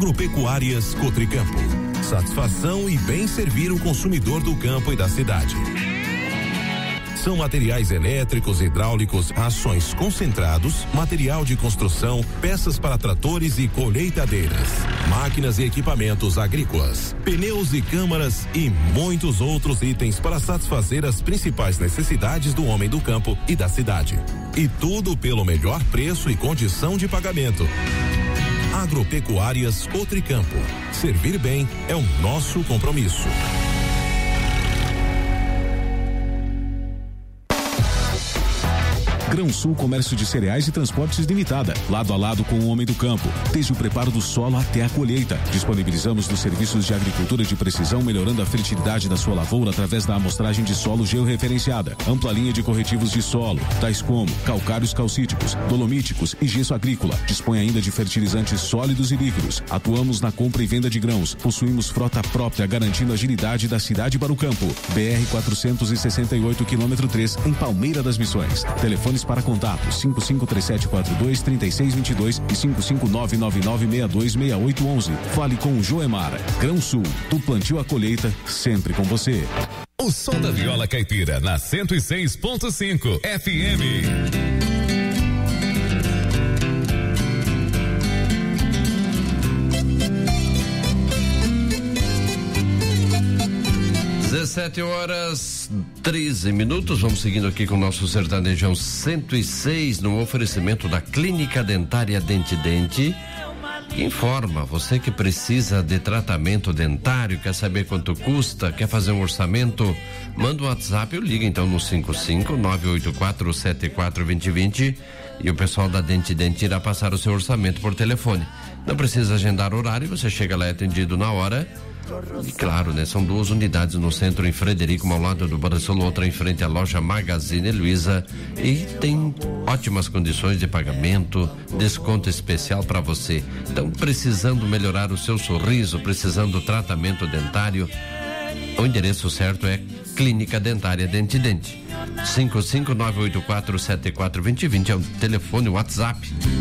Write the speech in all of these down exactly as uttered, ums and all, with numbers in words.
Agropecuárias Cotricampo. Satisfação e bem servir o consumidor do campo e da cidade. São materiais elétricos, hidráulicos, rações concentrados, material de construção, peças para tratores e colheitadeiras, máquinas e equipamentos agrícolas, pneus e câmaras e muitos outros itens para satisfazer as principais necessidades do homem do campo e da cidade. E tudo pelo melhor preço e condição de pagamento. Agropecuárias Cotricampo. Servir bem é o nosso compromisso. Grão-Sul Comércio de Cereais e Transportes Limitada, lado a lado com o homem do campo, desde o preparo do solo até a colheita. Disponibilizamos os serviços de agricultura de precisão, melhorando a fertilidade da sua lavoura através da amostragem de solo georreferenciada, ampla linha de corretivos de solo, tais como calcários calcíticos, dolomíticos e gesso agrícola. Dispõe ainda de fertilizantes sólidos e líquidos. Atuamos na compra e venda de grãos. Possuímos frota própria, garantindo a agilidade da cidade para o campo. B R quatrocentos e sessenta e oito, quilômetro três, em Palmeira das Missões. Telefones para contato cinco cinco três sete quatro dois, três seis dois dois e cinco cinco nove nove nove seis dois seis oito um um. Fale com o Joemar. Grão-Sul, do plantio à colheita, sempre com você. O som da viola caipira na cento e seis ponto cinco F M. dezessete horas treze minutos, vamos seguindo aqui com o nosso Sertanejão cento e seis no oferecimento da Clínica Dentária Dente Dente. Informa, você que precisa de tratamento dentário, quer saber quanto custa, quer fazer um orçamento, manda um WhatsApp ou liga então no cinco cinco nove oito quatro sete quatro dois zero dois zero e o pessoal da Dente Dente irá passar o seu orçamento por telefone. Não precisa agendar horário, você chega lá e é atendido na hora. E claro, né? São duas unidades no centro, em Frederico, ao lado do Banrisul, outra em frente à loja Magazine Luiza, e tem ótimas condições de pagamento, desconto especial para você. Então, precisando melhorar o seu sorriso, precisando tratamento dentário, o endereço certo é Clínica Dentária Dente Dente. cinco cinco nove oito quatro sete quatro dois zero dois zero é o telefone, o WhatsApp.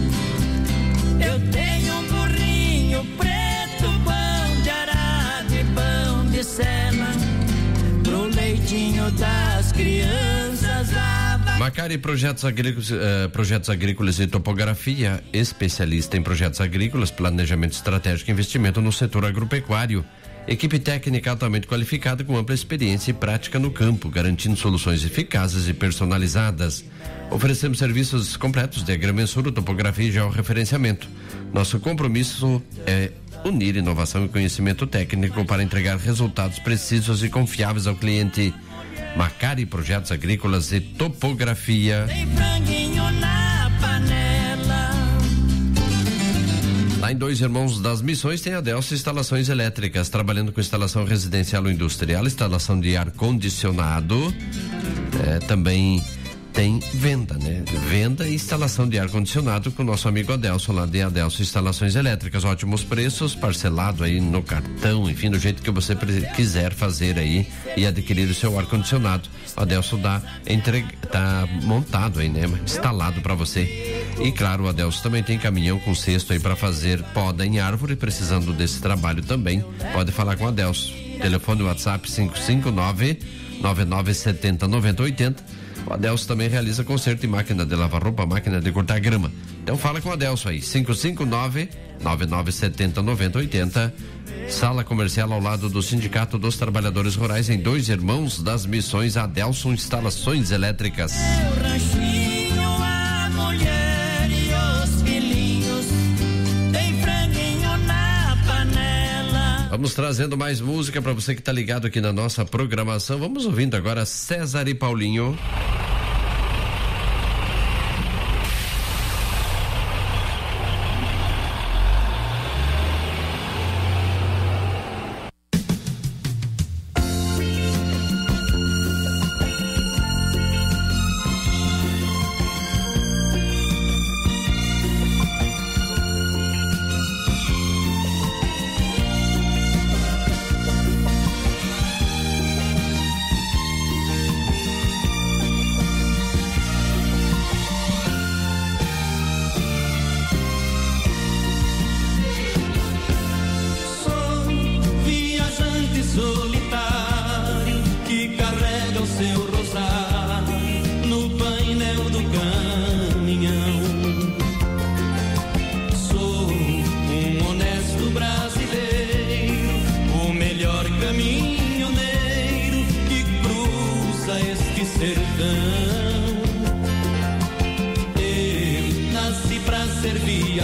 Eu tenho um burrinho preto, pão de arado, pão de sela, pro leitinho das crianças. Macari Projetos Agrícolas, uh, Projetos Agrícolas e Topografia, especialista em projetos agrícolas, planejamento estratégico e investimento no setor agropecuário. Equipe técnica altamente qualificada com ampla experiência e prática no campo, garantindo soluções eficazes e personalizadas. Oferecemos serviços completos de agrimensura, topografia e georreferenciamento. Nosso compromisso é unir inovação e conhecimento técnico para entregar resultados precisos e confiáveis ao cliente. Macari Projetos Agrícolas e Topografia. Tem franguinho na panela. Lá em Dois Irmãos das Missões tem a Delcio Instalações Elétricas, trabalhando com instalação residencial ou industrial, instalação de ar-condicionado, é, também tem venda, né? Venda e instalação de ar-condicionado com o nosso amigo Adelso, lá de Adelso Instalações Elétricas. Ótimos preços, parcelado aí no cartão, enfim, do jeito que você quiser fazer aí e adquirir o seu ar-condicionado. O Adelso dá, entre, tá montado aí, né? Instalado para você. E claro, o Adelso também tem caminhão com cesto aí para fazer poda em árvore, precisando desse trabalho também. Pode falar com o Adelso. Telefone WhatsApp cinco cinco nove nove nove sete zero nove zero oito zero. O Adelso também realiza conserto em máquina de lavar roupa, máquina de cortar grama. Então fala com o Adelso aí, cinco cinco nove nove nove sete zero nove zero oito zero. Sala comercial ao lado do Sindicato dos Trabalhadores Rurais em Dois Irmãos das Missões. Adelso Instalações Elétricas. Vamos trazendo mais música para você que está ligado aqui na nossa programação. Vamos ouvindo agora César e Paulinho.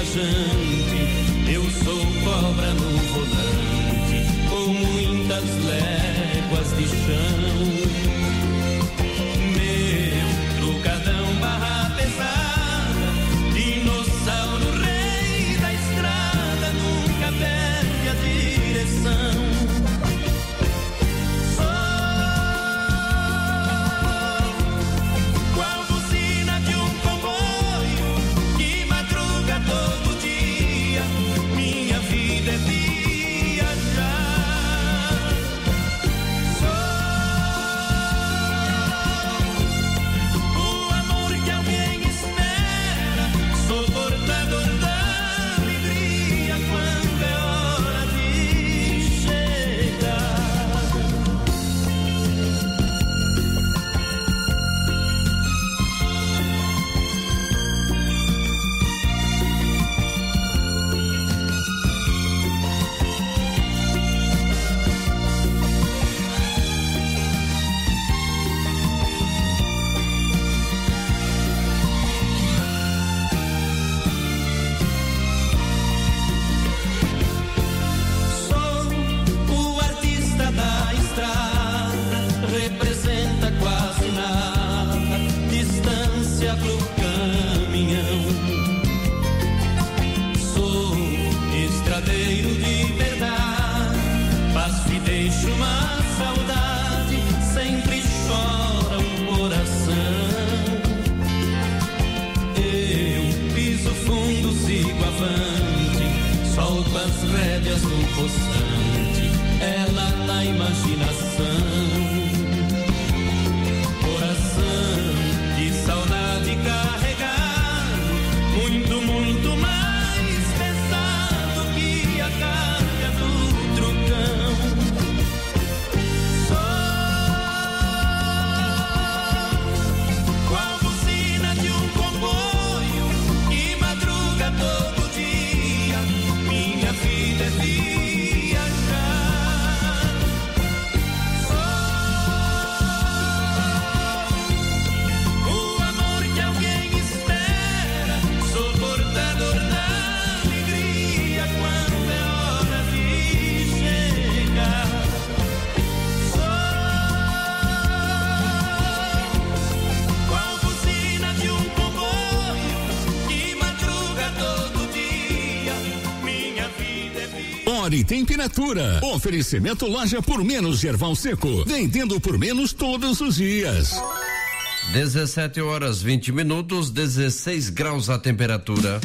viajante, eu sou cobra no volante, com muitas léguas de chão. Meu trucadão barra pesada, dinossauro rei da estrada, nunca perde a direção. Temperatura. Oferecimento Loja por Menos Erval Seco. Vendendo por menos todos os dias. dezessete horas vinte minutos, dezesseis graus a temperatura.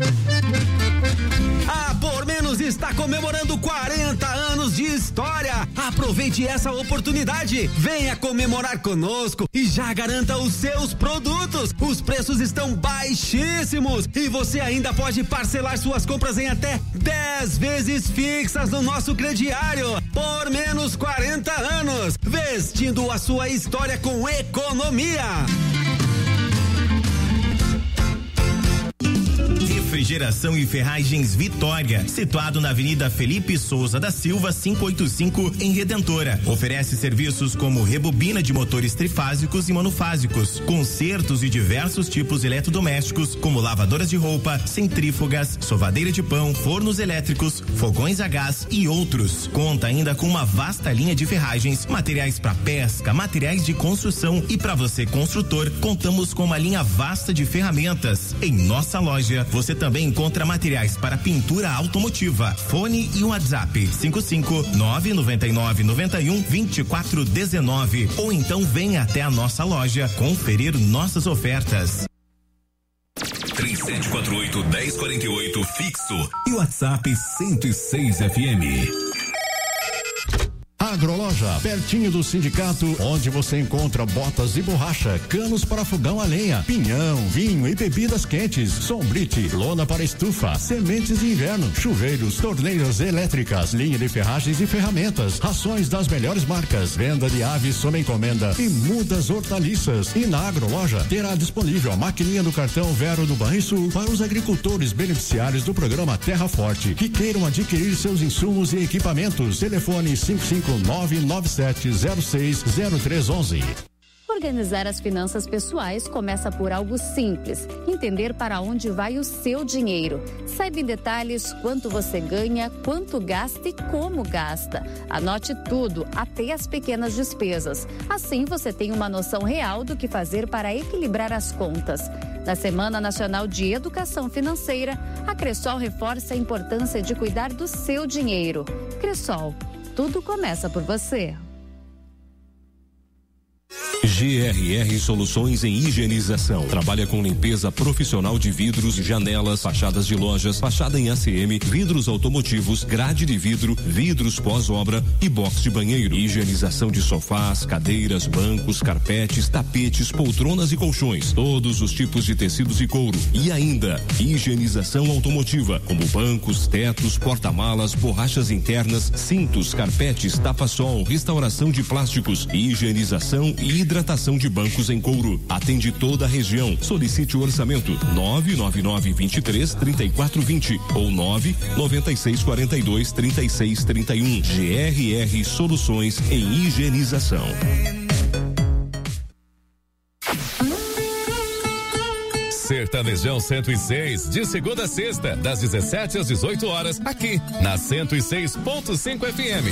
A Por Menos está comemorando quarenta anos de história. Aproveite essa oportunidade. Venha comemorar conosco e já garanta os seus produtos. Os preços estão baixíssimos e você ainda pode parcelar suas compras em até dez vezes fixas no nosso crediário. Por Menos quarenta anos, vestindo a sua história com economia. Refrigeração e Ferragens Vitória, situado na Avenida Felipe Souza da Silva, quinhentos e oitenta e cinco, em Redentora. Oferece serviços como rebobina de motores trifásicos e monofásicos, consertos e diversos tipos eletrodomésticos, como lavadoras de roupa, centrífugas, sovadeira de pão, fornos elétricos, fogões a gás e outros. Conta ainda com uma vasta linha de ferragens, materiais para pesca, materiais de construção e para você construtor, contamos com uma linha vasta de ferramentas. Em nossa loja, você também encontra materiais para pintura automotiva. Fone e WhatsApp cinco cinco nove nove nove nove um dois quatro um nove ou então venha até a nossa loja conferir nossas ofertas. três sete quatro oito, um zero quatro oito fixo e WhatsApp cento e seis F M. Agroloja, pertinho do sindicato, onde você encontra botas e borracha, canos para fogão a lenha, pinhão, vinho e bebidas quentes, sombrite, lona para estufa, sementes de inverno, chuveiros, torneiras elétricas, linha de ferragens e ferramentas, rações das melhores marcas, venda de aves sob encomenda e mudas hortaliças. E na Agroloja terá disponível a maquininha do cartão Vero do Banrisul para os agricultores beneficiários do programa Terra Forte que queiram adquirir seus insumos e equipamentos. Telefone cinco cinco nove nove sete zero seis zero três um um. Organizar as finanças pessoais começa por algo simples: entender para onde vai o seu dinheiro. Saiba em detalhes quanto você ganha, quanto gasta e como gasta. Anote tudo, até as pequenas despesas. Assim você tem uma noção real do que fazer para equilibrar as contas. Na Semana Nacional de Educação Financeira, a Cressol reforça a importância de cuidar do seu dinheiro. Cressol, tudo começa por você. G R R Soluções em Higienização. Trabalha com limpeza profissional de vidros, janelas, fachadas de lojas, fachada em A C M, vidros automotivos, grade de vidro, vidros pós-obra e box de banheiro. Higienização de sofás, cadeiras, bancos, carpetes, tapetes, poltronas e colchões. Todos os tipos de tecidos e couro. E ainda, higienização automotiva, como bancos, tetos, porta-malas, borrachas internas, cintos, carpetes, tapa-sol, restauração de plásticos, higienização e hidratação de bancos em couro. Atende toda a região. Solicite o orçamento nove nove nove, vinte e três, trinta e quatro, vinte ou nove nove seis, quarenta e dois, trinta e seis, trinta e um. G R R Soluções em Higienização. Sertanejão cento e seis, de segunda a sexta, das dezessete às dezoito horas, aqui na cento e seis ponto cinco F M.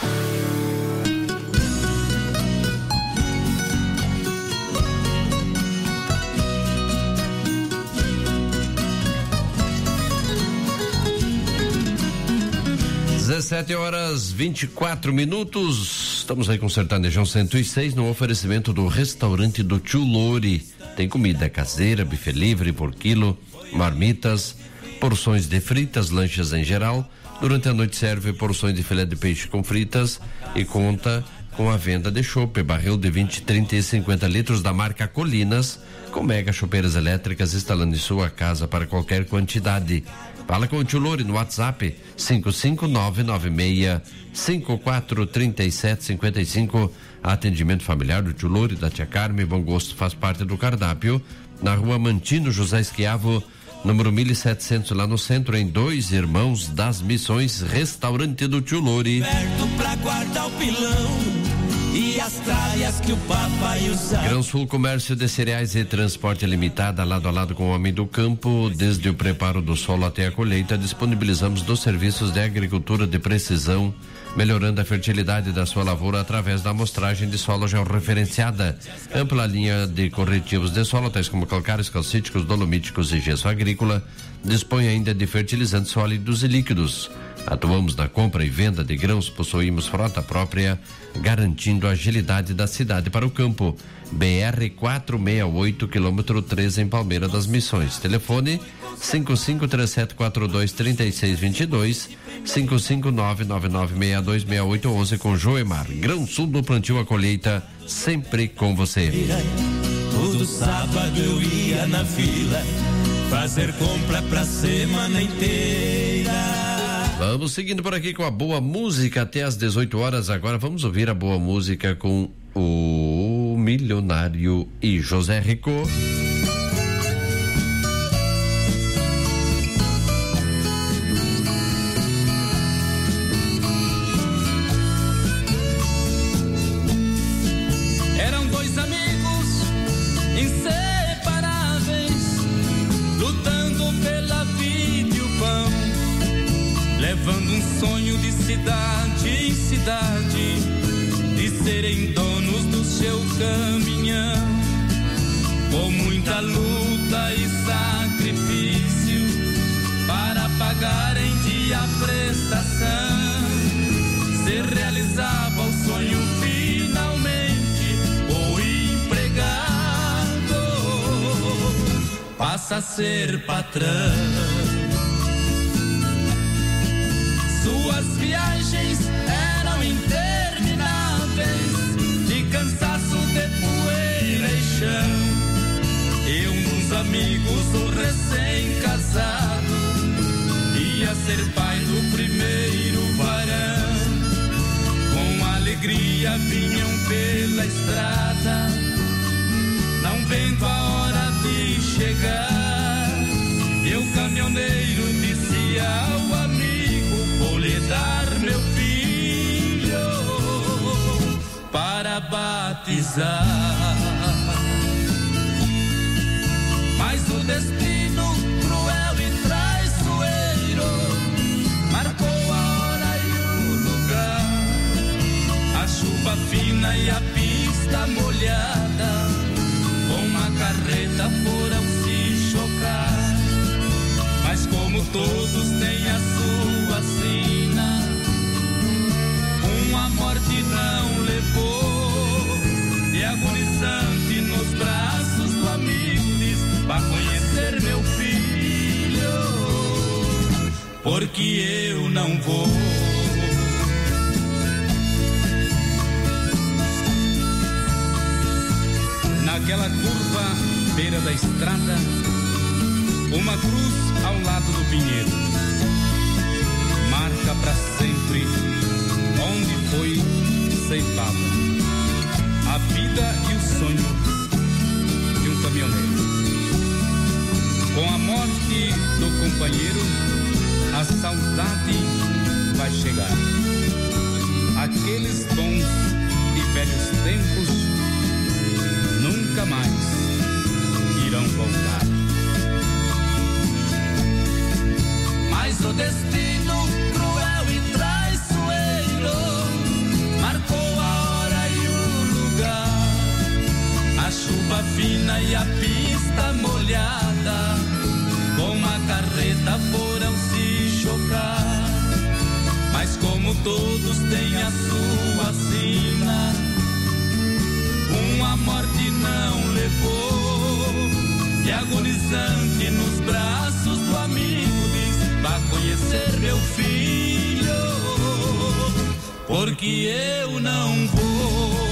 dezessete horas vinte e quatro minutos. Estamos aí com o Sertanejão cento e seis no oferecimento do restaurante do Tio Lori. Tem comida caseira, buffet livre por quilo, marmitas, porções de fritas, lanches em geral. Durante a noite serve porções de filé de peixe com fritas e conta com a venda de chopp, barril de vinte, trinta e cinquenta litros da marca Colinas, com mega chopeiras elétricas instalando em sua casa para qualquer quantidade. Fala com o Tio Lori no WhatsApp cinco cinco nove nove seis, cinco quatro três sete cinco cinco. Atendimento familiar do Tio Lori, da Tia Carmen. Bom gosto faz parte do cardápio. Na Rua Mantino José Esquiavo, número mil e setecentos, lá no centro, em Dois Irmãos das Missões, restaurante do Tio Lori. Perto pra guardar o pilão e as tralhas que o papai usa. Grão Sul Comércio de Cereais e Transporte Limitada, lado a lado com o homem do campo. Desde o preparo do solo até a colheita, disponibilizamos dos serviços de agricultura de precisão, melhorando a fertilidade da sua lavoura através da amostragem de solo georreferenciada. Ampla linha de corretivos de solo, tais como calcários, calcíticos, dolomíticos e gesso agrícola. Dispõe ainda de fertilizantes sólidos e líquidos. Atuamos na compra e venda de grãos, possuímos frota própria, garantindo a agilidade da cidade para o campo. B R quatrocentos e sessenta e oito, quilômetro treze, em Palmeira das Missões. Telefone cinco cinco três sete quatro dois, três seis dois dois, cinco cinco nove nove nove seis dois seis oito um um, com Joemar. Grão Sul, do plantio à colheita, sempre com você. Todo sábado eu ia na fila fazer compra pra semana inteira. Vamos seguindo por aqui com a boa música até às dezoito horas. Agora vamos ouvir a boa música com o Milionário e José Rico. Eram dois amigos inseparáveis, lutando pela vida e o pão, levando um sonho de cidade em cidade, de serem donos do seu caminhão. Com muita luta e sacrifício para pagar em dia a prestação, se realizava o sonho finalmente. O empregado passa a ser patrão. Suas viagens eram intermináveis, de cansaço, de poeira e chão. E um dos amigos, o recém-casado, ia ser pai do primeiro varão. Com alegria vinham pela estrada, não vendo a hora de chegar. E o caminhoneiro disse ao amigo: vou lhe dar meu filho para batizar. destino cruel e traiçoeiro marcou a hora e o lugar. A chuva fina e a pista molhada, com uma carreta foram se chocar. Mas como todos têm a sua sina, uma morte não levou. E agonizante nos braços do amigo diz: vá conhecer meu filho, porque eu não vou. Naquela curva, beira da estrada, uma cruz ao lado do pinheiro marca pra sempre onde foi ceifada a vida e o sonho de um caminhoneiro. Com a morte do companheiro, a saudade vai chegar. Aqueles bons e velhos tempos nunca mais irão voltar. Mas o destino cruel e traiçoeiro marcou a hora e o lugar. A chuva fina e a pista molhada, com uma carreta foram se chocar. Mas como todos têm a sua sina, uma morte não levou. E agonizante nos braços do amigo diz: vá conhecer meu filho, porque eu não vou.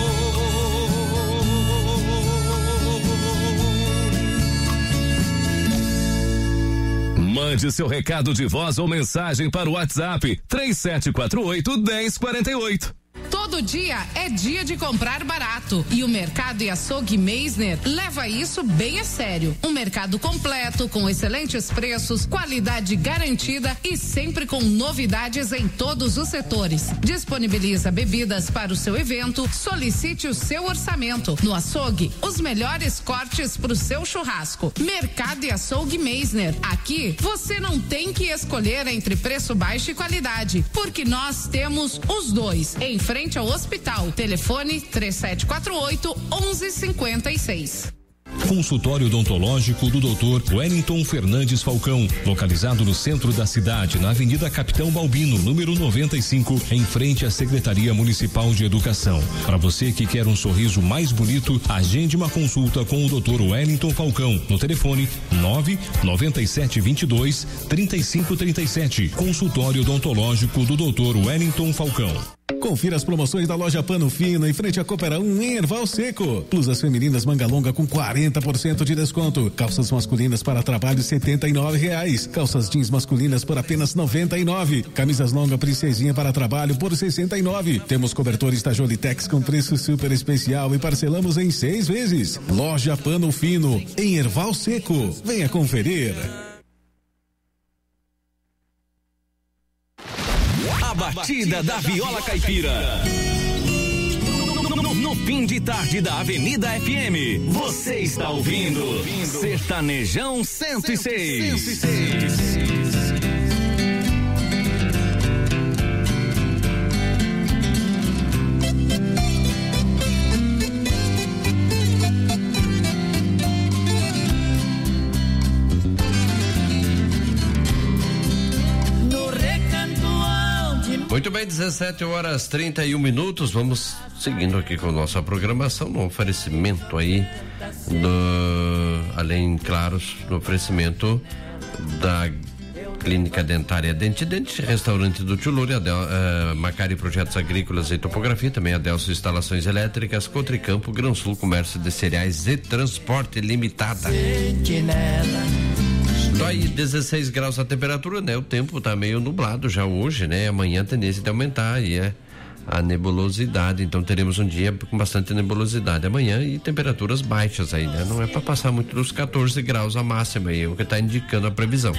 Mande seu recado de voz ou mensagem para o WhatsApp três sete quatro oito, um zero quatro oito. Todo dia é dia de comprar barato e o Mercado e Açougue Meisner leva isso bem a sério. Um mercado completo, com excelentes preços, qualidade garantida e sempre com novidades em todos os setores. Disponibiliza bebidas para o seu evento, solicite o seu orçamento. No açougue, os melhores cortes para o seu churrasco. Mercado e Açougue Meisner. Aqui você não tem que escolher entre preço baixo e qualidade, porque nós temos os dois. Em frente ao hospital. Telefone três sete quatro oito, um um cinco seis. Consultório odontológico do doutor Wellington Fernandes Falcão, localizado no centro da cidade, na Avenida Capitão Balbino, número noventa e cinco, em frente à Secretaria Municipal de Educação. Para você que quer um sorriso mais bonito, agende uma consulta com o doutor Wellington Falcão no telefone nove nove sete dois dois, três cinco três sete. Consultório odontológico do doutor Wellington Falcão. Confira as promoções da loja Pano Fino em frente à Coopera um em Erval Seco. Blusas femininas manga longa com quarenta por cento de desconto. Calças masculinas para trabalho setenta e nove reais. Calças jeans masculinas por apenas noventa e nove. Camisas longa princesinha para trabalho por sessenta e nove. Temos cobertores da Jolitex com preço super especial e parcelamos em seis vezes. Loja Pano Fino em Erval Seco. Venha conferir. A batida da viola caipira. No, no, no, no fim de tarde da Avenida F M. Você está ouvindo Sertanejão cento e seis. Muito bem, dezessete horas trinta e um minutos. Vamos seguindo aqui com nossa programação no oferecimento aí do, além, claro, no oferecimento da Clínica Dentária Dente Dente, Restaurante do Tchuluri, Adel, uh, Macari Projetos Agrícolas e Topografia, também Adelso Instalações Elétricas, Cotricampo, Gran Sul Comércio de Cereais e Transporte Limitada. Então aí, dezesseis graus a temperatura, né? O tempo tá meio nublado já hoje, né? Amanhã a tendência de aumentar aí é a nebulosidade, então teremos um dia com bastante nebulosidade amanhã e temperaturas baixas aí, né? Não é para passar muito dos quatorze graus a máxima aí, é o que tá indicando a previsão.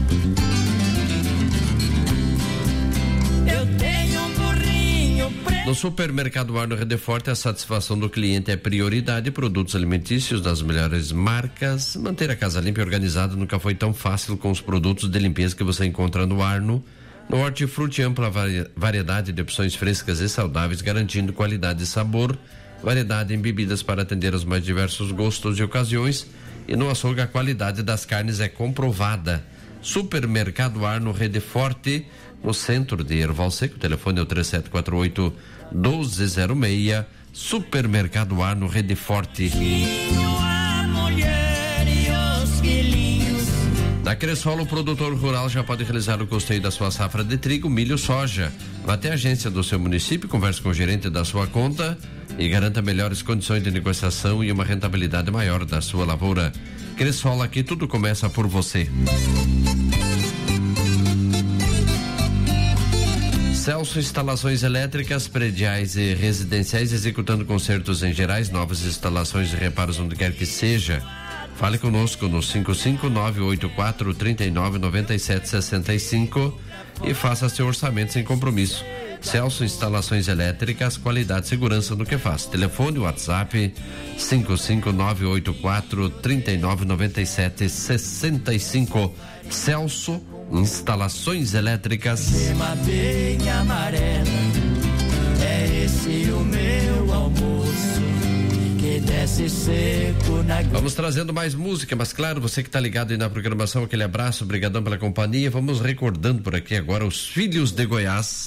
No No Supermercado Arno Rede Forte, a satisfação do cliente é prioridade. Produtos alimentícios das melhores marcas. Manter a casa limpa e organizada nunca foi tão fácil com os produtos de limpeza que você encontra no Arno. No Hortifruti, ampla variedade de opções frescas e saudáveis, garantindo qualidade e sabor. Variedade em bebidas para atender aos mais diversos gostos e ocasiões. E no açougue, a qualidade das carnes é comprovada. Supermercado Arno Rede Forte, no centro de Erval Seco. O telefone é o três sete quatro oito, um dois zero seis. Supermercado Arno Rede Forte. Na Cressol, o produtor rural já pode realizar o custeio da sua safra de trigo, milho, soja. Vá até a agência do seu município, converse com o gerente da sua conta e garanta melhores condições de negociação e uma rentabilidade maior da sua lavoura. Cressol, aqui tudo começa por você. Celso Instalações Elétricas, prediais e residenciais, executando consertos em gerais, novas instalações e reparos onde quer que seja. Fale conosco no cinco cinco nove oito quatro, três nove nove sete seis cinco e faça seu orçamento sem compromisso. Celso Instalações Elétricas, qualidade e segurança no que faz. Telefone, WhatsApp cinco cinco nove oito quatro, três nove nove sete seis cinco. Celso Instalações Elétricas. Gema bem amarela, é esse o meu almoço, que desce seco na... Vamos trazendo mais música, mas claro, você que está ligado aí na programação, aquele abraço, obrigadão pela companhia. Vamos recordando por aqui agora os Filhos de Goiás.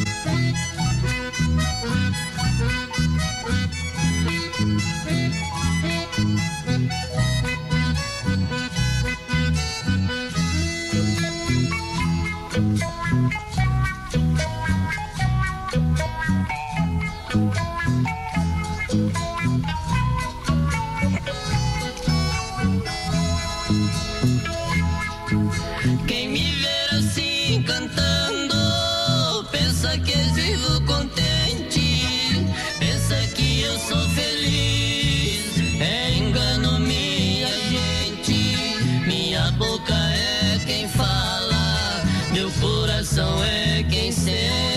Quem me ver assim cantando, pensa que eu vivo contente, pensa que eu sou feliz, é engano minha gente, minha boca é quem fala, meu coração é quem sente.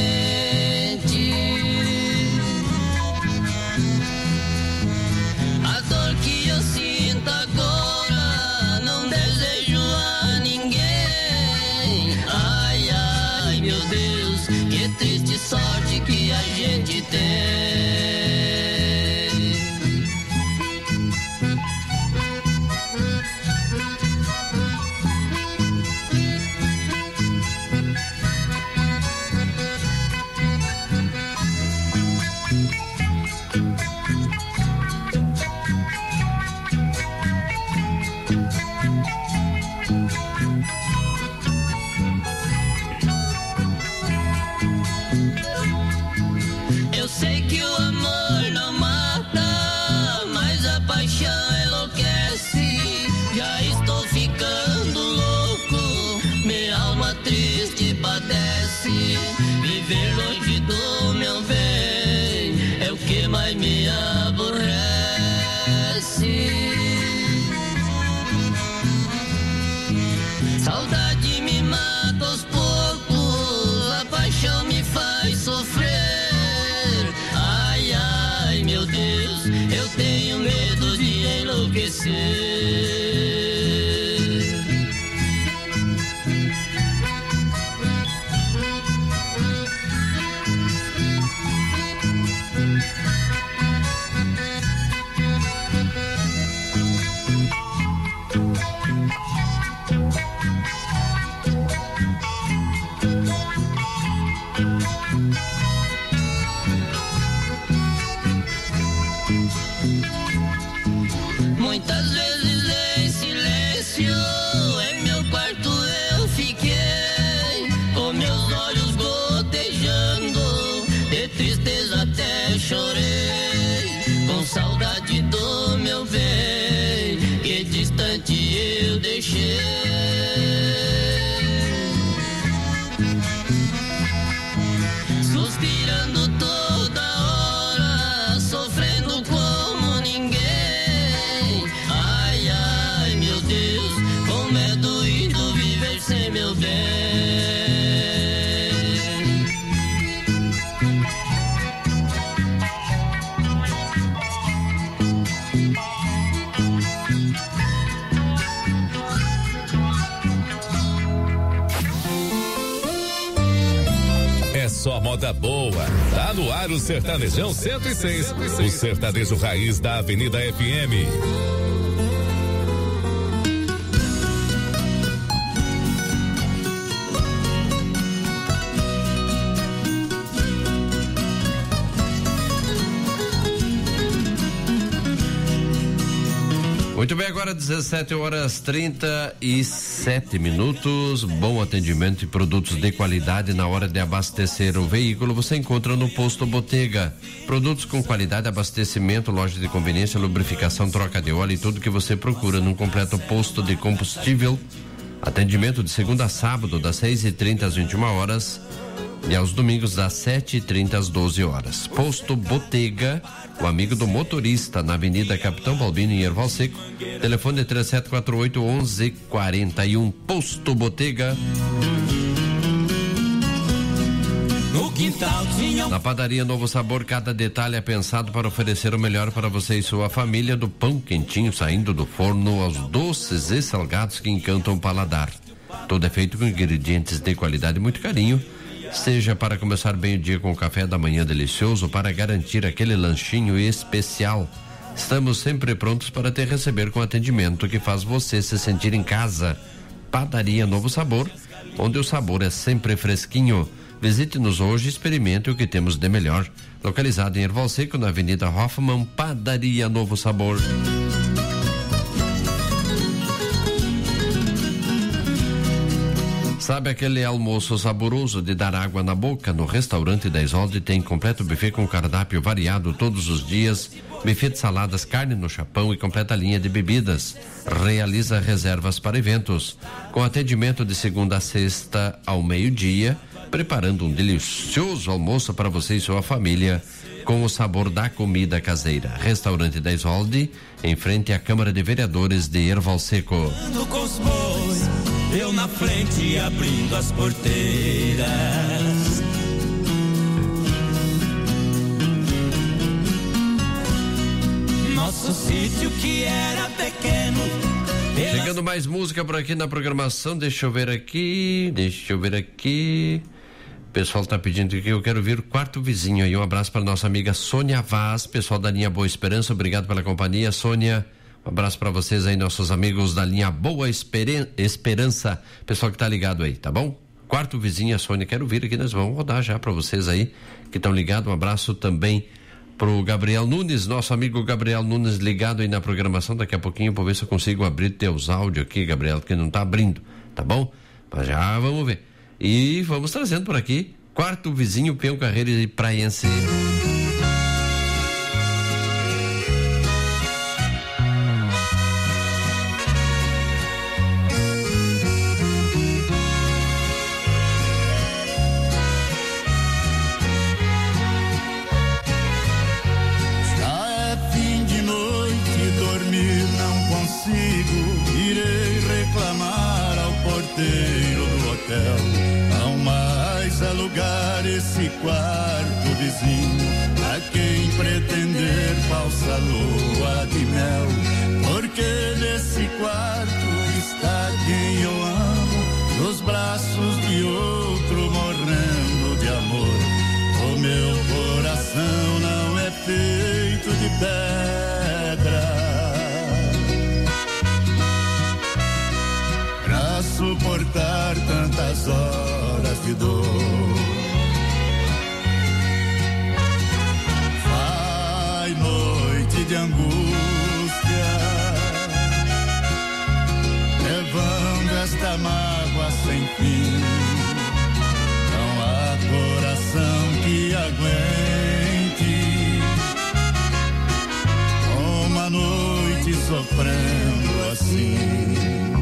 A dor que eu sinto agora não desejo a ninguém. Ai, ai, meu Deus, que triste sorte que a gente tem. Eu sei que o amor não mata, mas a paixão enlouquece. Já estou ficando louco, minha alma triste padece. Viver longe do meu bem é o que mais me aborrece. Saudade me mata aos poucos, a paixão me faz sofrer. Ai, ai, meu Deus, eu tenho medo de enlouquecer. Muitas vezes em silêncio, em meu quarto eu fiquei, com meus olhos gotejando, de tristeza até chorei, com saudade do meu bem, que distante eu deixei. Suspirando toda hora, sofrendo como ninguém. Ai, ai, meu Deus, como é doído viver sem meu bem. moda boa. Tá no ar o Sertanejão cento e seis, o sertanejo raiz da Avenida F M. Muito bem, agora dezessete horas trinta e sete minutos. Bom atendimento e produtos de qualidade na hora de abastecer o veículo. Você encontra no Posto Botega. Produtos com qualidade, abastecimento, loja de conveniência, lubrificação, troca de óleo e tudo que você procura num completo posto de combustível. Atendimento de segunda a sábado, das seis e trinta às vinte e uma horas. E aos domingos, das sete e trinta às doze horas. Posto Botega, o amigo do motorista, na Avenida Capitão Balbino, em Erval Seco. Telefone três sete quatro oito, onze quarenta e um. Posto Botega. No quintal tinha... Na padaria Novo Sabor, cada detalhe é pensado para oferecer o melhor para você e sua família, do pão quentinho saindo do forno aos doces e salgados que encantam o paladar. Tudo é feito com ingredientes de qualidade e muito carinho. Seja para começar bem o dia com o café da manhã delicioso, para garantir aquele lanchinho especial. Estamos sempre prontos para te receber com atendimento que faz você se sentir em casa. Padaria Novo Sabor, onde o sabor é sempre fresquinho. Visite-nos hoje e experimente o que temos de melhor. Localizado em Erval Seco, na Avenida Hoffman, Padaria Novo Sabor. Sabe aquele almoço saboroso de dar água na boca? No restaurante da Isolde tem completo buffet com cardápio variado todos os dias, buffet de saladas, carne no chapão e completa linha de bebidas. Realiza reservas para eventos, com atendimento de segunda a sexta ao meio-dia, preparando um delicioso almoço para você e sua família, com o sabor da comida caseira. Restaurante da Isolde, em frente à Câmara de Vereadores de Erval Seco. Eu na frente abrindo as porteiras. Nosso sítio que era pequeno. Chegando mais música por aqui na programação. Deixa eu ver aqui. Deixa eu ver aqui. O pessoal tá pedindo que eu quero ver o quarto vizinho aí. Um abraço para nossa amiga Sônia Vaz, pessoal da linha Boa Esperança. Obrigado pela companhia, Sônia. Um abraço para vocês aí, nossos amigos da linha Boa Esperança, pessoal que tá ligado aí, tá bom? Quarto vizinha, Sônia, quero vir aqui, nós vamos rodar já para vocês aí que estão ligados. Um abraço também pro Gabriel Nunes, nosso amigo Gabriel Nunes, ligado aí na programação. Daqui a pouquinho vou ver se eu consigo abrir teus áudios aqui, Gabriel, porque não tá abrindo, tá bom? Mas já vamos ver. E vamos trazendo por aqui, quarto vizinho, Peão Carreira e Praiense. Não mais alugar esse quarto vizinho a quem pretender falsa lua de mel, porque nesse quarto está quem eu amo, nos braços de outro morrendo de amor. O meu coração não é feito de pedra pra suportar tantas horas de dor. Vai noite de angústia, levando esta mágoa sem fim. Não há coração que aguente uma noite sofrendo assim.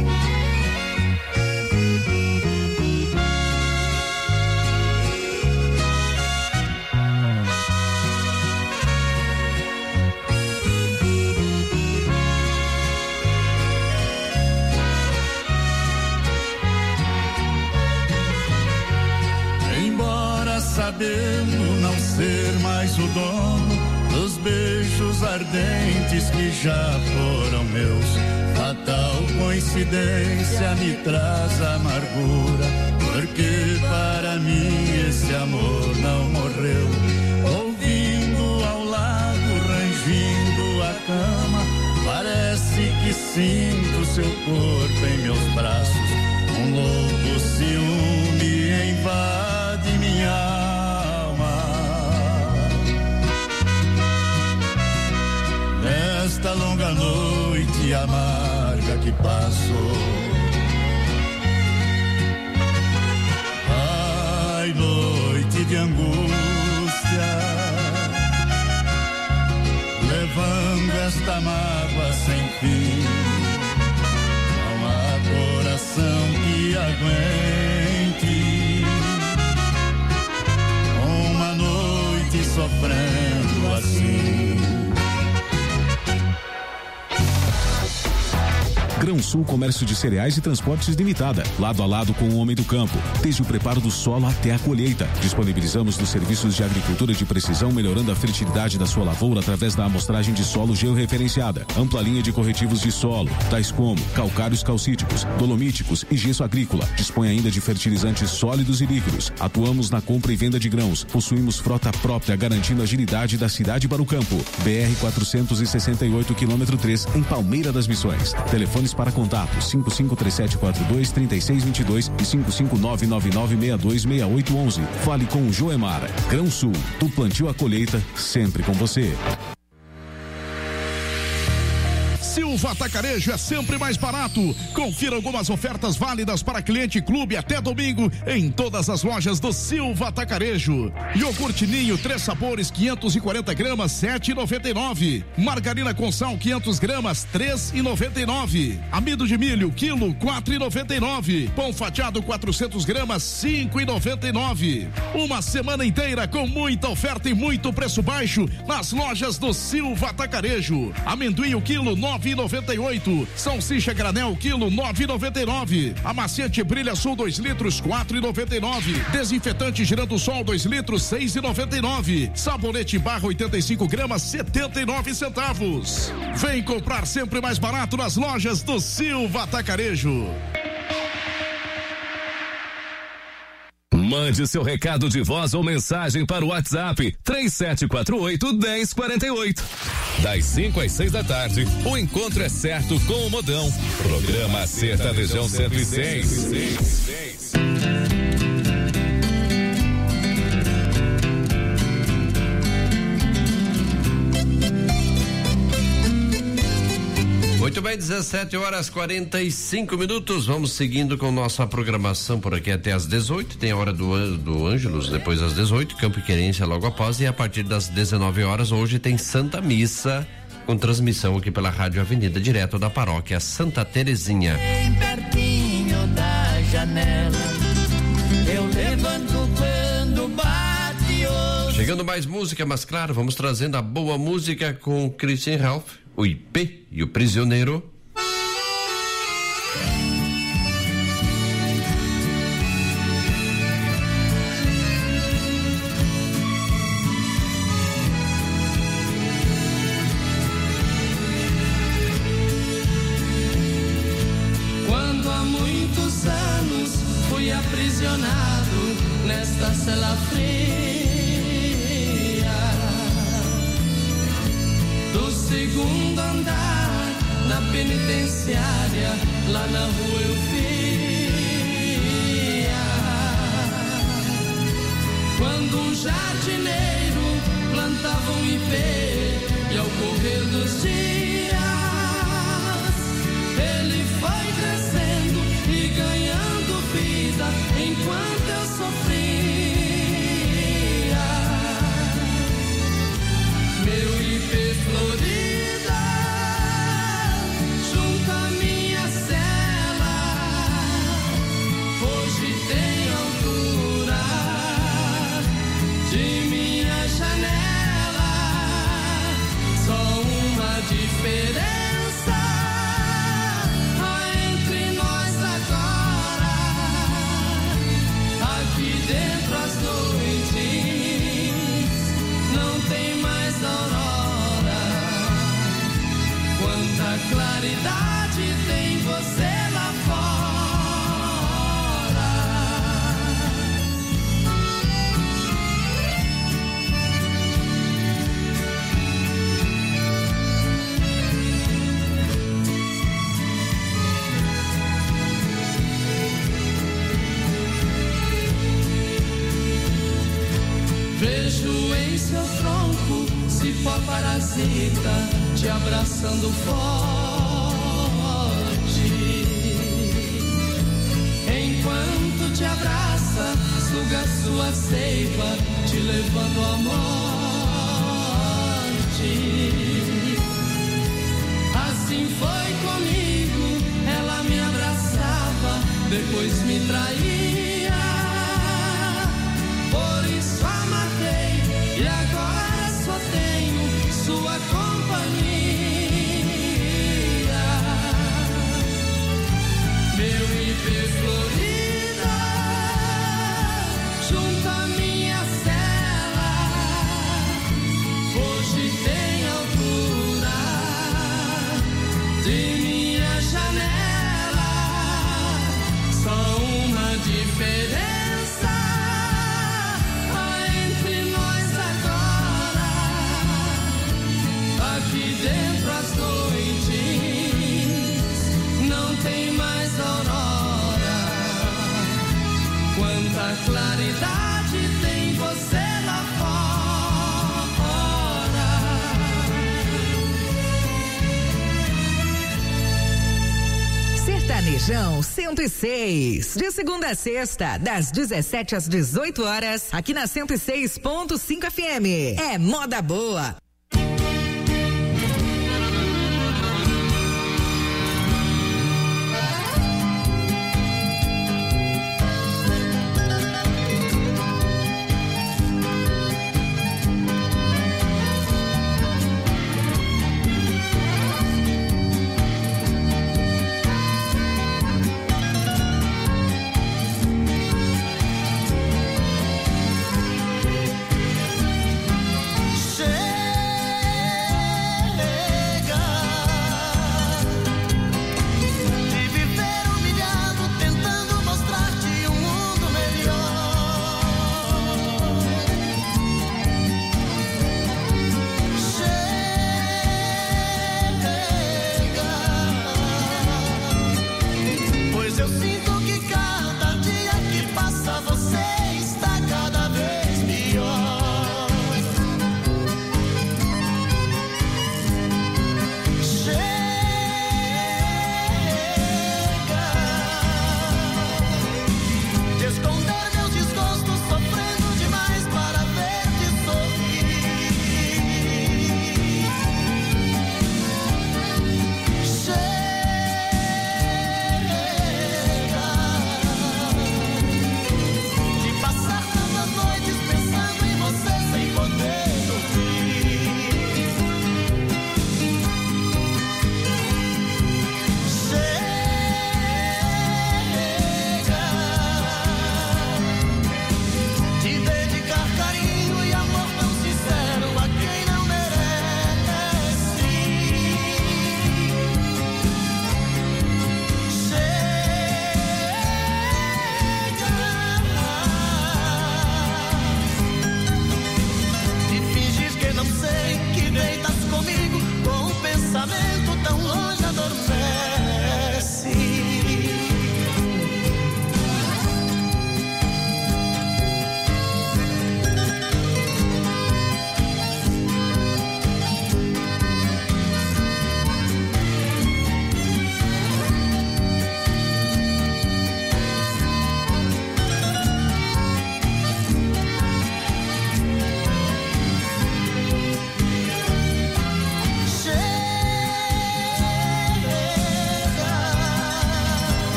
Sabendo não ser mais o dono dos beijos ardentes que já foram meus, fatal coincidência me traz amargura por porque para mim esse amor não morreu. Ouvindo ao lado, rangindo a cama, parece que sinto seu corpo em meus braços. Um louco ciúme invade minha alma. Nesta longa noite amarga que passou, ai, noite de angústia, levando esta mágoa sem fim. Não há coração que aguente uma noite sofrendo assim. Grão Sul Comércio de Cereais e Transportes Limitada, lado a lado com o homem do campo, desde o preparo do solo até a colheita. Disponibilizamos nos serviços de agricultura de precisão, melhorando a fertilidade da sua lavoura através da amostragem de solo georreferenciada. Ampla linha de corretivos de solo, tais como calcários calcíticos, dolomíticos e gesso agrícola. Dispõe ainda de fertilizantes sólidos e líquidos. Atuamos na compra e venda de grãos. Possuímos frota própria, garantindo a agilidade da cidade para o campo. B R quatrocentos e sessenta e oito, quilômetro três, em Palmeira das Missões. Telefones para contato cinco cinco três sete quatro dois, três seis dois dois e cinco cinco nove nove nove seis dois seis oito um um. Fale com o Joemar. Grão Sul, do plantio à colheita, sempre com você. Silva Atacarejo é sempre mais barato. Confira algumas ofertas válidas para cliente clube até domingo em todas as lojas do Silva Atacarejo. Iogurte Ninho, três sabores, quinhentos e quarenta gramas, sete e noventa e nove. Margarina com sal, quinhentos gramas, três e noventa e nove. Amido de milho, quilo, quatro e noventa e nove. Pão fatiado, quatrocentos gramas, cinco e noventa e nove. Uma semana inteira com muita oferta e muito preço baixo nas lojas do Silva Atacarejo. Amendoim o quilo, nove e noventa e oito. Salsicha granel quilo, nove e noventa e nove. Amaciante Brilha Sul dois litros, quatro e noventa e nove. Desinfetante Girando Sol dois litros, seis e noventa e nove. Sabonete Barra oitenta e cinco gramas, setenta e nove centavos. Vem comprar sempre mais barato nas lojas do Silva Atacarejo. Mande seu recado de voz ou mensagem para o WhatsApp três sete quatro oito, um zero quatro oito. Das cinco às seis da tarde, o encontro é certo com o Modão. Programa Sertanejão cento e seis. Muito bem, dezessete horas quarenta e cinco minutos. Vamos seguindo com nossa programação por aqui até às dezoito. Tem a hora do, do Ângelos, depois às dezoito. Campo e Querência logo após. E a partir das dezenove horas, hoje tem Santa Missa, com transmissão aqui pela Rádio Avenida, direto da paróquia Santa Terezinha. Bem pertinho da janela, eu levanto quando bate o... Chegando mais música, mas claro, vamos trazendo a boa música com Christian Ralph, o I P e o Prisioneiro. Quando há muitos anos fui aprisionado nesta cela fria do segundo andar, na penitenciária, lá na rua eu via. Quando um jardineiro plantava um ipê e ao correr dos dias ele foi crescendo e ganhando vida enquanto eu sofria. Meu ipê florida junto à minha cela, hoje tem altura de minha janela. Só uma diferença há entre parasita te abraçando forte. Enquanto te abraça, suga sua seiva, te levando à morte. Assim foi comigo, ela me abraçava, depois me traía. Por isso a matei e agora só tenho sua companhia. Meu ipê florida, junto à minha cela, hoje tem altura de minha janela. Só uma diferença há entre nós agora. Aqui dentro as noites não tem mais aurora. Quanta claridade tem você lá fora. Sertanejão cento e seis, de segunda a sexta, das dezessete às dezoito horas, aqui na cento e seis ponto cinco F M. É moda boa. Chega.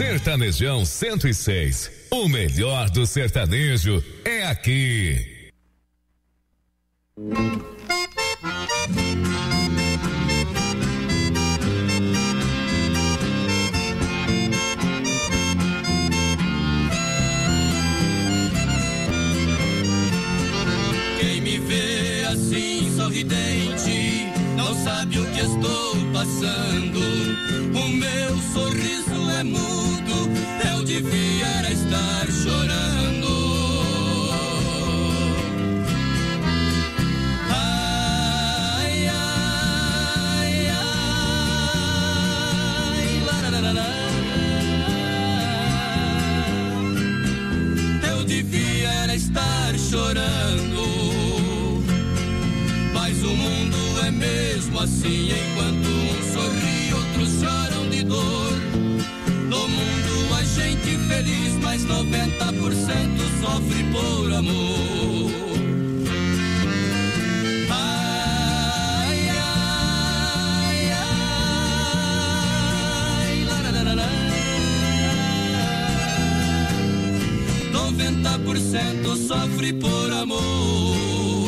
Sertanejão cento e seis. O melhor do sertanejo é aqui. Quem me vê assim sorridente não sabe o que estou passando. O meu sorriso é mudo, eu devia era estar chorando. Ai, ai, ai, lararara. Eu devia era estar chorando, mas o mundo é mesmo assim, enquanto uns sorri, outros choram de dor. No mundo a gente feliz, mas noventa por cento sofre por amor. Ai, ai, ai, lararara. noventa por cento sofre por amor.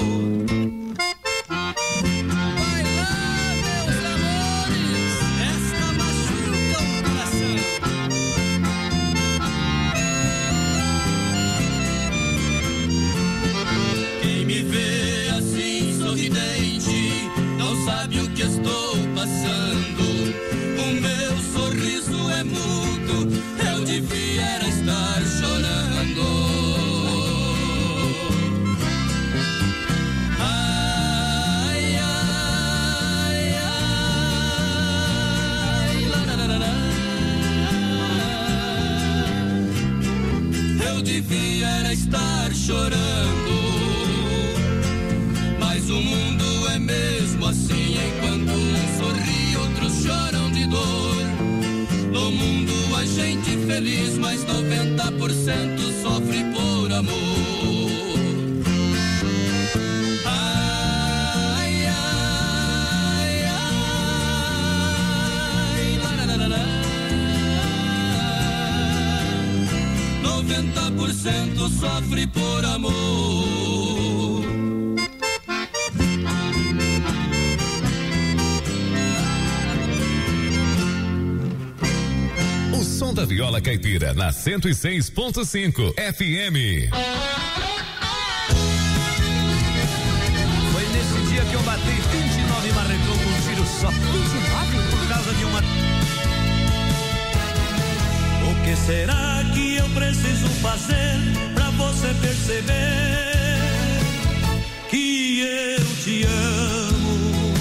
Estou passando, o meu sorriso é mudo, eu devia era estar chorando. Ai, ai, ai, lararara. Eu devia era estar chorando, mas o mundo é mesmo assim, enquanto uns sorri, outros choram de dor. No mundo a gente feliz, mas noventa por cento sofre por amor. Ai, ai, ai, lararara. noventa por cento sofre por amor. O som da viola caipira na cento e seis ponto cinco F M. Foi nesse dia que eu bati vinte e nove marrecão com um tiro só. vinte e nove? Por causa de uma. O que será que eu preciso fazer pra você perceber que eu te amo?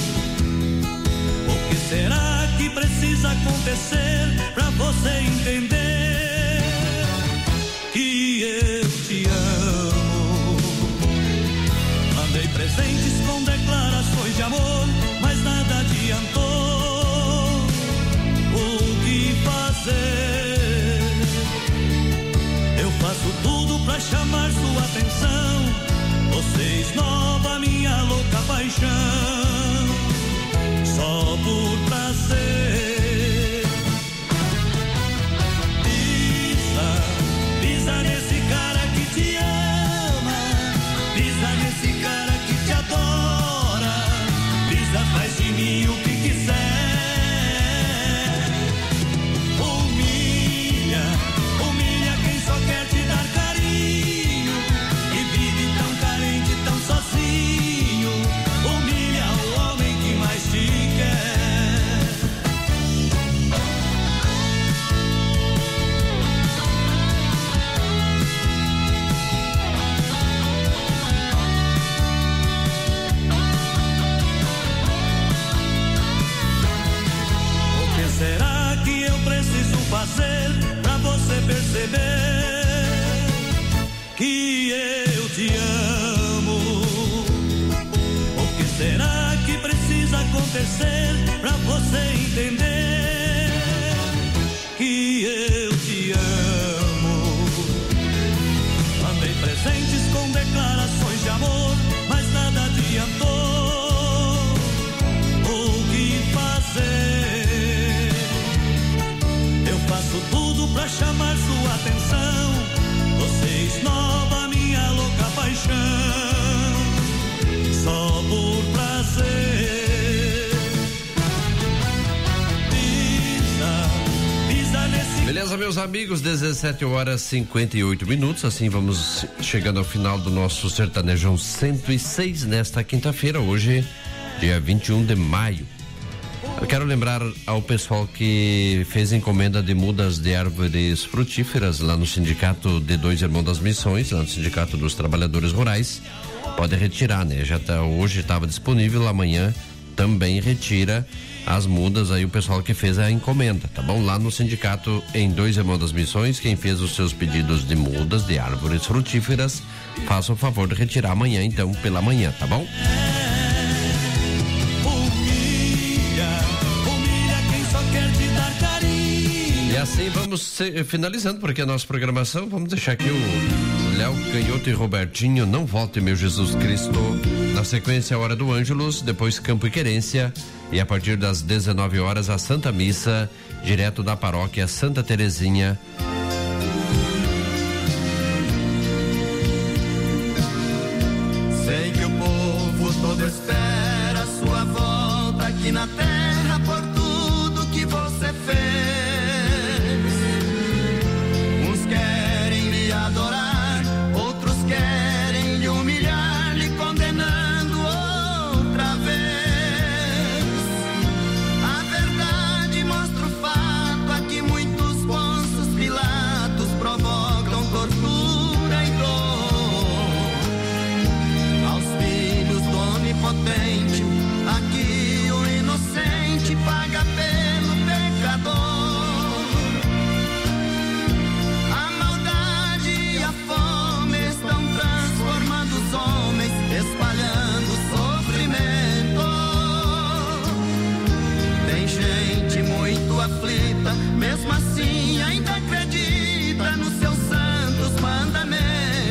O que será que precisa acontecer pra você entender que eu te amo? Mandei presentes com declarações de amor, mas nada adiantou. O que fazer? Eu faço tudo pra chamar sua atenção. Você esnova minha louca paixão, só por prazer. Pisa, pisa nesse cara que te ama, pisa nesse cara que te adora, pisa, faz de mim o que quiser. Humilha, humilha quem só quer te dar carinho e vive tão carente, tão sozinho. Humilha o homem que mais te quer. O que será que eu preciso fazer pra você perceber que eu te amo? O que será que precisa acontecer pra você entender que eu te amo? Mandei presentes com declarações de amor, mas nada adiantou. O que fazer? Eu faço tudo pra Beleza, meus amigos, dezessete horas e cinquenta e oito minutos, assim vamos chegando ao final do nosso Sertanejão cento e seis nesta quinta-feira, hoje, dia vinte e um de maio. Eu quero lembrar ao pessoal que fez encomenda de mudas de árvores frutíferas lá no Sindicato de Dois Irmãos das Missões, lá no Sindicato dos Trabalhadores Rurais, pode retirar, né? Já tá, hoje estava disponível, amanhã também retira as mudas aí o pessoal que fez a encomenda, tá bom? Lá no Sindicato em Dois Irmãos das Missões, quem fez os seus pedidos de mudas de árvores frutíferas, faça o favor de retirar amanhã, então, pela manhã, tá bom? E assim vamos ser, finalizando, porque a nossa programação, vamos deixar aqui o Léo Canhoto e Robertinho, Não Volte Meu Jesus Cristo. Na sequência, a Hora do Ângelus, depois Campo e Querência, e a partir das dezenove horas a Santa Missa, direto da paróquia Santa Terezinha. Sei que o povo todo espera sua volta aqui na terra por tudo que você fez. Uns querem lhe adorar, outros querem lhe humilhar, lhe condenando outra vez. A verdade mostra o fato, aqui muitos Pôncios Pilatos provocam tortura e dor aos filhos do Onipotente. Aqui o inocente paga pelo pecador. A maldade e a fome estão transformando os homens, espalhando sofrimento. Tem gente muito aflita, mesmo assim ainda acredita nos seus santos mandamentos.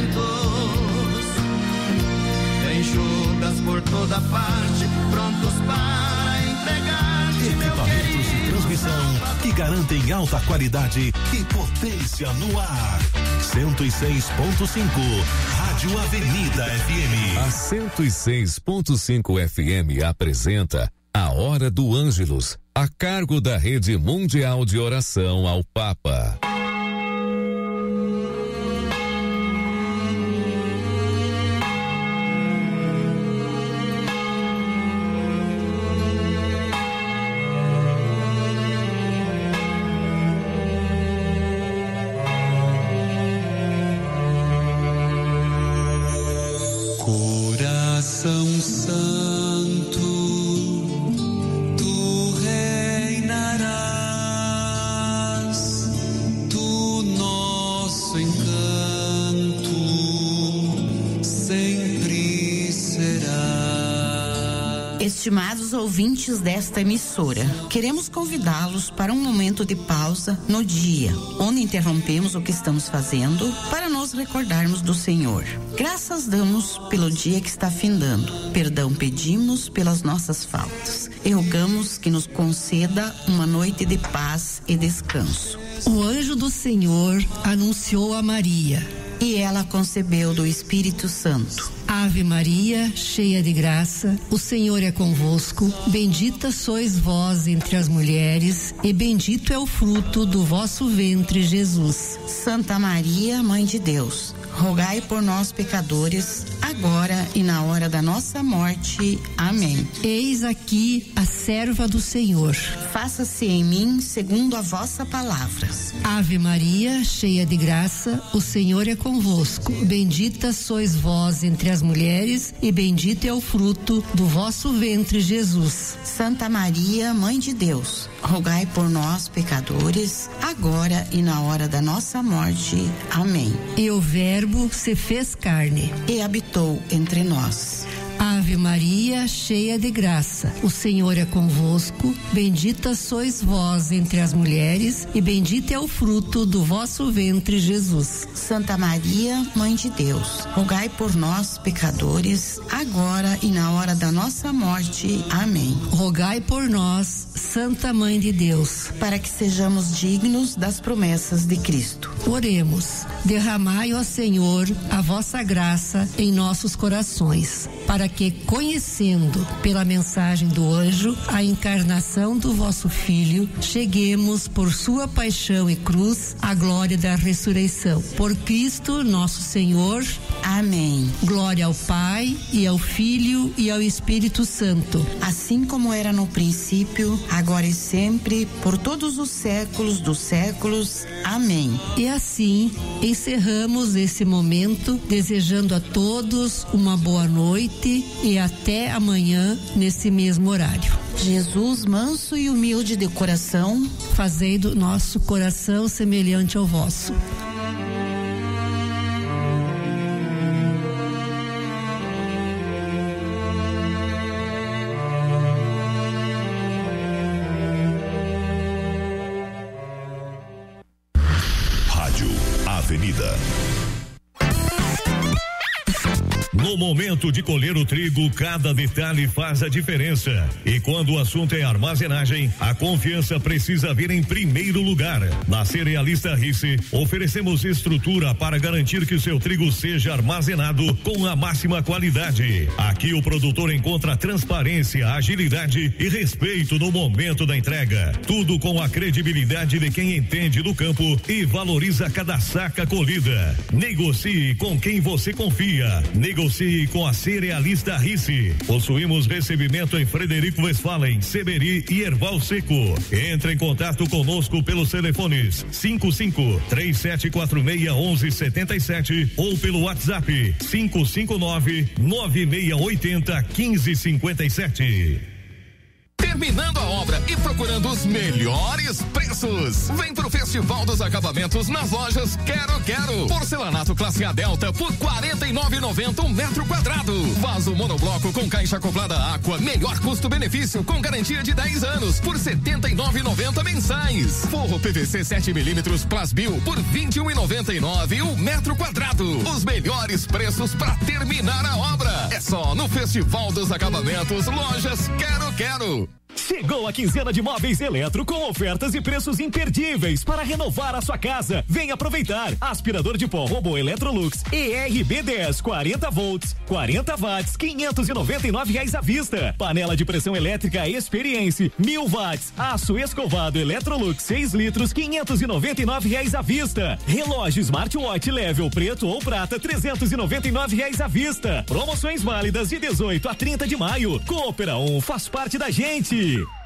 Tem Judas por toda parte, prontos para entregar-te, meu Equipamentos de querido. transmissão que garantem alta qualidade e potência no ar. cento e seis ponto cinco, Rádio Avenida F M. A cento e seis ponto cinco F M apresenta A Hora do Ângelus, a cargo da Rede Mundial de Oração ao Papa. Coração Santo, tu reinarás, tu nosso encanto sempre será. Estimados ouvintes desta emissora, queremos convidá-los para um momento de pausa no dia, onde interrompemos o que estamos fazendo para nos recordarmos do Senhor. Graças damos pelo dia que está findando, perdão pedimos pelas nossas faltas e rogamos que nos conceda uma noite de paz e descanso. O anjo do Senhor anunciou a Maria, e ela concebeu do Espírito Santo. Ave Maria, cheia de graça, o Senhor é convosco. Bendita sois vós entre as mulheres, e bendito é o fruto do vosso ventre, Jesus. Santa Maria, Mãe de Deus, rogai por nós, pecadores, agora e na hora da nossa morte. Amém. Eis aqui a serva do Senhor. Faça-se em mim segundo a vossa palavra. Ave Maria, cheia de graça, o Senhor é convosco. Bendita sois vós entre as mulheres, e bendito é o fruto do vosso ventre, Jesus. Santa Maria, Mãe de Deus, rogai por nós, pecadores, agora e na hora da nossa morte. Amém. E o Verbo se fez carne e habitou entre nós. Ave Maria, cheia de graça, o Senhor é convosco. Bendita sois vós entre as mulheres, e bendito é o fruto do vosso ventre, Jesus. Santa Maria, Mãe de Deus, rogai por nós, pecadores, agora e na hora da nossa morte. Amém. Rogai por nós, Santa Mãe de Deus, para que sejamos dignos das promessas de Cristo. Oremos. Derramai, ó Senhor, a vossa graça em nossos corações, para que, conhecendo pela mensagem do anjo a encarnação do vosso Filho, cheguemos por sua paixão e cruz à glória da ressurreição. Por Cristo nosso Senhor. Amém. Glória ao Pai, e ao Filho, e ao Espírito Santo. Assim como era no princípio, agora e sempre, por todos os séculos dos séculos. Amém. E assim, encerramos esse momento, desejando a todos uma boa noite e até amanhã, nesse mesmo horário. Jesus, manso e humilde de coração, fazei do nosso coração semelhante ao vosso. Avenida. No momento de colher o trigo, cada detalhe faz a diferença. E quando o assunto é armazenagem, a confiança precisa vir em primeiro lugar. Na Cerealista Rice, oferecemos estrutura para garantir que o seu trigo seja armazenado com a máxima qualidade. Aqui o produtor encontra transparência, agilidade e respeito no momento da entrega. Tudo com a credibilidade de quem entende do campo e valoriza cada saca colhida. Negocie com quem você confia. Negocie com a Cerealista Rice. Possuímos recebimento em Frederico Westphalen, Seberi e Erval Seco. Entre em contato conosco pelos telefones cinco cinco, três sete quatro seis, um um sete sete ou pelo WhatsApp cinco cinco nove, nove seis oito zero, um cinco cinco sete. Terminando a obra e procurando os melhores preços. Vem pro Festival dos Acabamentos nas lojas Quero Quero. Porcelanato classe A Delta por quarenta e nove reais e noventa centavos um metro quadrado. Vaso monobloco com caixa acoplada Aqua. Melhor custo-benefício com garantia de dez anos por setenta e nove reais e noventa centavos mensais. Forro P V C sete milímetros Plasbil por vinte e um reais e noventa e nove centavos um metro quadrado. Os melhores preços para terminar a obra. É só no Festival dos Acabamentos, lojas Quero Quero. Chegou a quinzena de móveis Eletro com ofertas e preços imperdíveis para renovar a sua casa. Vem aproveitar. Aspirador de pó Robô Electrolux E R B dez quarenta volts, quarenta watts, quinhentos e noventa e nove reais à vista. Panela de pressão elétrica Experience mil watts. Aço escovado Electrolux seis litros, quinhentos e noventa e nove reais à vista. Relógio Smartwatch Level preto ou prata trezentos e noventa e nove reais à vista. Promoções válidas de dezoito a trinta de maio. Coopera um faz parte da gente.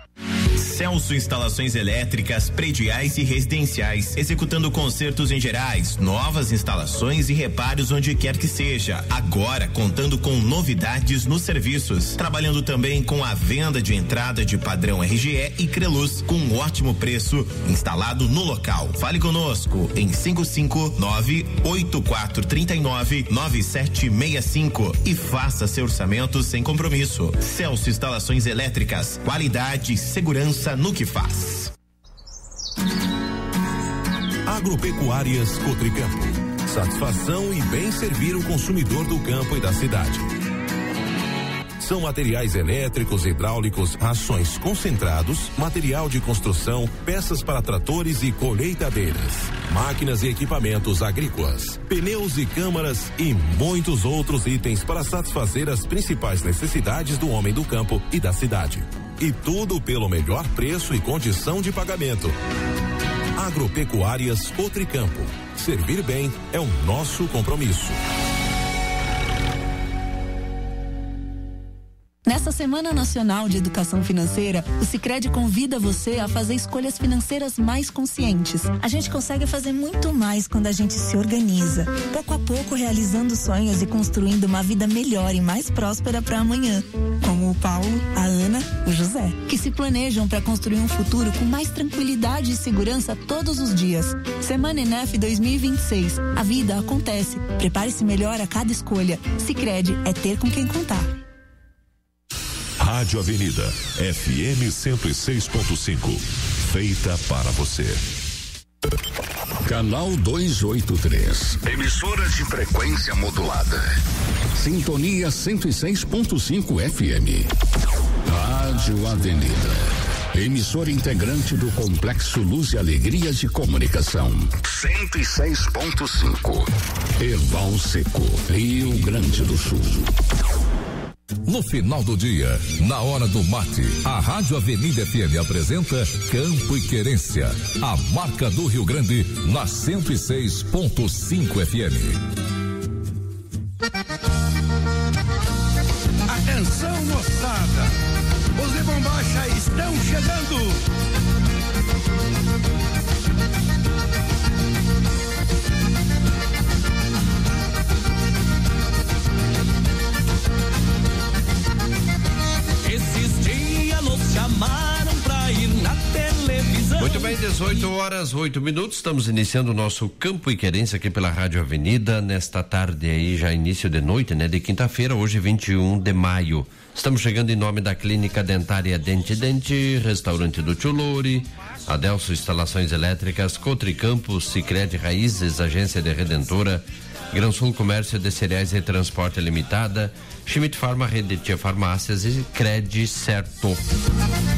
Celso Instalações Elétricas, Prediais e Residenciais, executando consertos em gerais, novas instalações e reparos onde quer que seja. Agora contando com novidades nos serviços, trabalhando também com a venda de entrada de padrão R G E e Creluz com um ótimo preço instalado no local. Fale conosco em cinco cinco nove, oito quatro três nove, nove sete seis cinco e faça seu orçamento sem compromisso. Celso Instalações Elétricas, qualidade e segurança no que faz. Agropecuárias Cotricampo. Satisfação e bem servir o consumidor do campo e da cidade. São materiais elétricos, hidráulicos, rações concentrados, material de construção, peças para tratores e colheitadeiras, máquinas e equipamentos agrícolas, pneus e câmaras e muitos outros itens para satisfazer as principais necessidades do homem do campo e da cidade. E tudo pelo melhor preço e condição de pagamento. Agropecuárias Cotricampo. Servir bem é o nosso compromisso. Nessa Semana Nacional de Educação Financeira, o Sicredi convida você a fazer escolhas financeiras mais conscientes. A gente consegue fazer muito mais quando a gente se organiza, pouco a pouco realizando sonhos e construindo uma vida melhor e mais próspera para amanhã, como o Paulo, a Ana, o José, que se planejam para construir um futuro com mais tranquilidade e segurança todos os dias. Semana Enef dois mil e vinte e seis. A vida acontece. Prepare-se melhor a cada escolha. Sicredi é ter com quem contar. Rádio Avenida, F M cento e seis ponto cinco. Feita para você. Canal duzentos e oitenta e três. Emissora de frequência modulada. Sintonia cento e seis ponto cinco F M. Rádio Avenida. Emissora integrante do Complexo Luz e Alegria de Comunicação. cento e seis ponto cinco. Erval Seco, Rio Grande do Sul. No final do dia, na hora do mate, a Rádio Avenida F M apresenta Campo e Querência, a marca do Rio Grande, na cento e seis ponto cinco F M. Atenção, moçada, os de bombacha estão chegando. Esses dias nos chamaram pra ir na televisão. Muito bem, dezoito horas, oito minutos. Estamos iniciando o nosso Campo e Querência aqui pela Rádio Avenida. Nesta tarde aí, já início de noite, né? De quinta-feira, hoje vinte e um de maio. Estamos chegando em nome da Clínica Dentária Dente Dente, Restaurante do Tio Loure, Adelso Instalações Elétricas, Cotricampos, Sicredi Raízes, Agência de Redentora, Gransul Comércio de Cereais e Transporte Limitada, Schmidt Farma, Rede Tia Farmácias e Cred Certo.